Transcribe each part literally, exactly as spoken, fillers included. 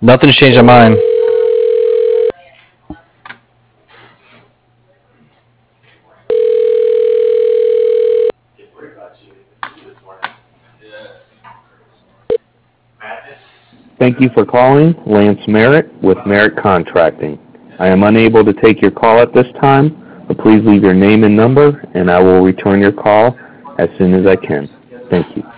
Nothing's changed on mine. Thank you for calling Lance Merritt with Merritt Contracting. I am unable to take your call at this time, but please leave your name and number, and I will return your call as soon as I can. Thank you.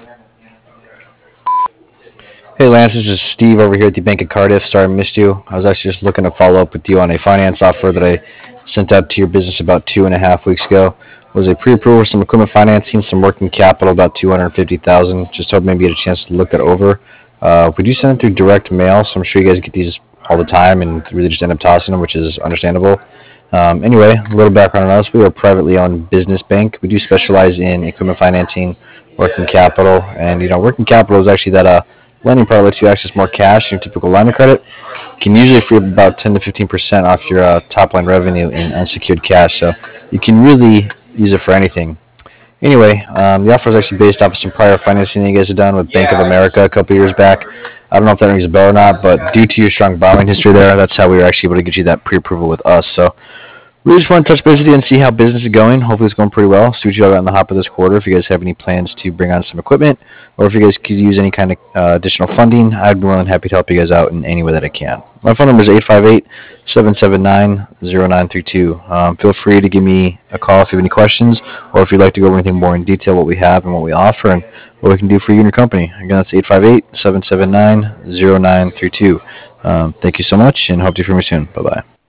Hey Lance, this is Steve over here at the Bank of Cardiff. Sorry I missed you. I was actually just looking to follow up with you on a finance offer that I sent out to your business about two and a half weeks ago. It was a pre-approval, some equipment financing, some working capital, about two hundred fifty thousand dollars. Just hope maybe you get a chance to look that over. Uh, we do send it through direct mail, so I'm sure you guys get these all the time and really just end up tossing them, which is understandable. Um, anyway, a little background on us. We are a privately owned business bank. We do specialize in equipment financing, working capital, and you know, working capital is actually that uh, lending part lets you access more cash in your typical line of credit. You can usually free up about ten to fifteen percent off your uh, top line revenue in unsecured cash, so you can really use it for anything. Anyway, um, the offer is actually based off of some prior financing that you guys have done with Bank of America a couple years back. I don't know if that rings a bell or not, but due to your strong borrowing history there, that's how we were actually able to get you that pre-approval with us. So we just want to touch base with you and see how business is going. Hopefully it's going pretty well. See what you all got on the hop of this quarter. If you guys have any plans to bring on some equipment, or if you guys could use any kind of uh, additional funding, I'd be more than happy to help you guys out in any way that I can. My phone number is eight five eight, seven seven nine, zero nine three two. Um, feel free to give me a call if you have any questions, or if you'd like to go over anything more in detail, what we have and what we offer, and what we can do for you and your company. Again, that's eight five eight, seven seven nine, zero nine three two. Um, thank you so much, and hope to hear from you soon. Bye-bye.